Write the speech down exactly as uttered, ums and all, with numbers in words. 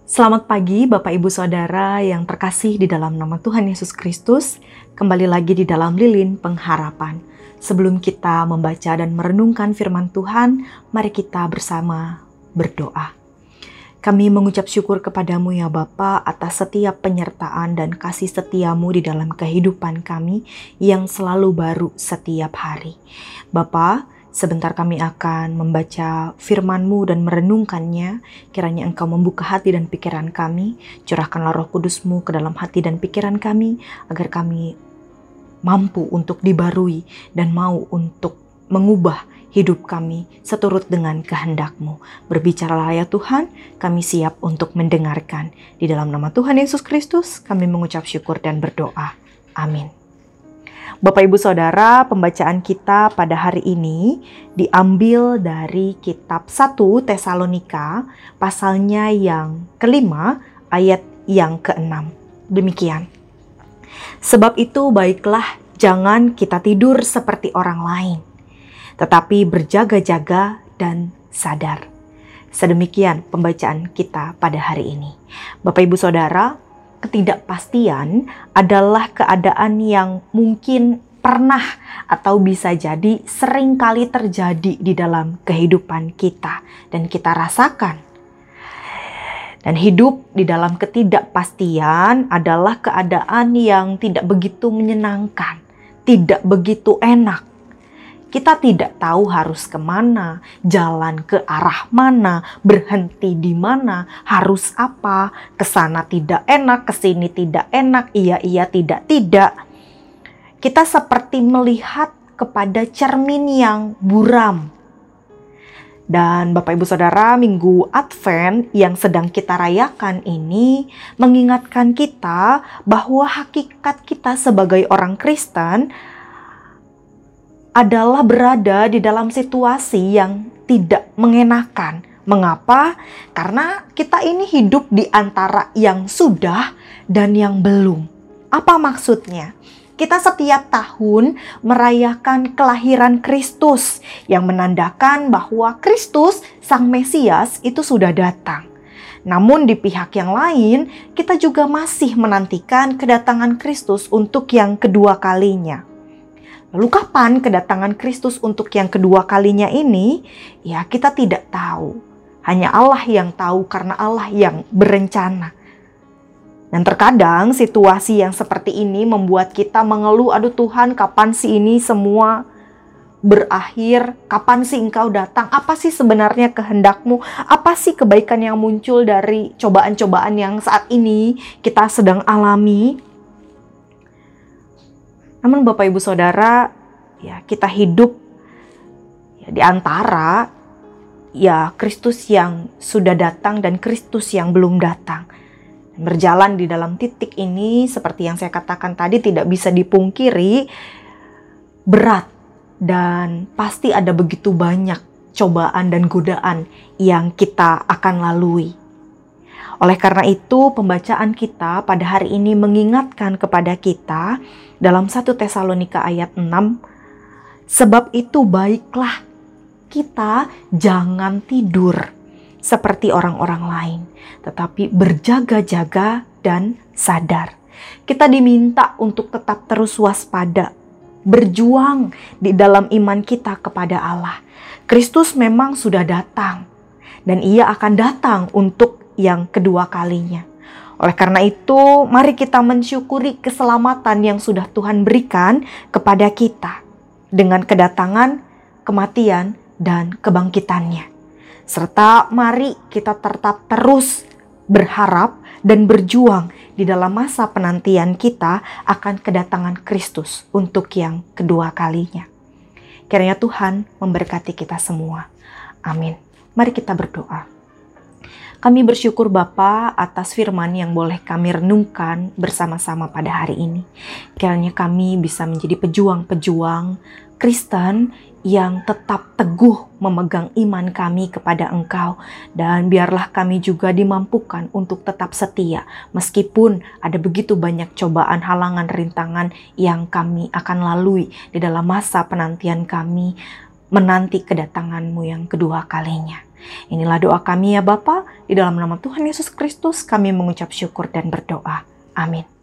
Selamat pagi Bapak Ibu Saudara yang terkasih di dalam nama Tuhan Yesus Kristus. Kembali lagi di dalam Lilin Pengharapan. Sebelum kita membaca dan merenungkan firman Tuhan, mari kita bersama berdoa. Kami mengucap syukur kepadamu ya Bapa atas setiap penyertaan dan kasih setiamu di dalam kehidupan kami yang selalu baru setiap hari. Bapa, sebentar kami akan membaca firman-Mu dan merenungkannya. Kiranya Engkau membuka hati dan pikiran kami. Curahkanlah Roh Kudus-Mu ke dalam hati dan pikiran kami, agar kami mampu untuk dibarui dan mau untuk mengubah hidup kami seturut dengan kehendak-Mu. Berbicaralah ya Tuhan, kami siap untuk mendengarkan. Di dalam nama Tuhan Yesus Kristus, kami mengucap syukur dan berdoa. Amin. Bapak Ibu Saudara, pembacaan kita pada hari ini diambil dari kitab satu Tesalonika, pasalnya yang kelima, ayat yang keenam. Demikian. Sebab itu baiklah jangan kita tidur seperti orang lain, tetapi berjaga-jaga dan sadar. Sedemikian pembacaan kita pada hari ini. Bapak Ibu Saudara, ketidakpastian adalah keadaan yang mungkin pernah atau bisa jadi sering kali terjadi di dalam kehidupan kita dan kita rasakan. Dan hidup di dalam ketidakpastian adalah keadaan yang tidak begitu menyenangkan, tidak begitu enak. Kita tidak tahu harus kemana, jalan ke arah mana, berhenti di mana, harus apa, ke sana tidak enak, ke sini tidak enak, iya iya tidak tidak. Kita seperti melihat kepada cermin yang buram. Dan Bapak Ibu Saudara, Minggu Advent yang sedang kita rayakan ini mengingatkan kita bahwa hakikat kita sebagai orang Kristen adalah berada di dalam situasi yang tidak mengenakan. Mengapa? Karena kita ini hidup di antara yang sudah dan yang belum. Apa maksudnya? Kita setiap tahun merayakan kelahiran Kristus yang menandakan bahwa Kristus, Sang Mesias, itu sudah datang. Namun di pihak yang lain, kita juga masih menantikan kedatangan Kristus untuk yang kedua kalinya. Lalu kapan kedatangan Kristus untuk yang kedua kalinya ini? Ya, kita tidak tahu. Hanya Allah yang tahu karena Allah yang berencana. Dan terkadang situasi yang seperti ini membuat kita mengeluh, aduh Tuhan, kapan sih ini semua berakhir? Kapan sih Engkau datang? Apa sih sebenarnya kehendak-Mu? Apa sih kebaikan yang muncul dari cobaan-cobaan yang saat ini kita sedang alami? Namun Bapak Ibu Saudara, ya kita hidup ya, di antara ya Kristus yang sudah datang dan Kristus yang belum datang. Berjalan di dalam titik ini seperti yang saya katakan tadi tidak bisa dipungkiri berat dan pasti ada begitu banyak cobaan dan godaan yang kita akan lalui. Oleh karena itu, pembacaan kita pada hari ini mengingatkan kepada kita dalam satu Tesalonika ayat enam, sebab itu baiklah kita jangan tidur seperti orang-orang lain, tetapi berjaga-jaga dan sadar. Kita diminta untuk tetap terus waspada, berjuang di dalam iman kita kepada Allah. Kristus memang sudah datang, dan Ia akan datang untuk yang kedua kalinya. Oleh karena itu, mari kita mensyukuri keselamatan yang sudah Tuhan berikan kepada kita dengan kedatangan, kematian, dan kebangkitannya. Serta mari kita tetap terus berharap dan berjuang di dalam masa penantian kita akan kedatangan Kristus untuk yang kedua kalinya. Kiranya Tuhan memberkati kita semua. Amin. Mari kita berdoa. Kami bersyukur Bapa atas firman yang boleh kami renungkan bersama-sama pada hari ini. Kiranya kami bisa menjadi pejuang-pejuang Kristen yang tetap teguh memegang iman kami kepada Engkau. Dan biarlah kami juga dimampukan untuk tetap setia meskipun ada begitu banyak cobaan, halangan, rintangan yang kami akan lalui di dalam masa penantian kami menanti kedatangan-Mu yang kedua kalinya. Inilah doa kami ya Bapa, di dalam nama Tuhan Yesus Kristus kami mengucap syukur dan berdoa. Amin.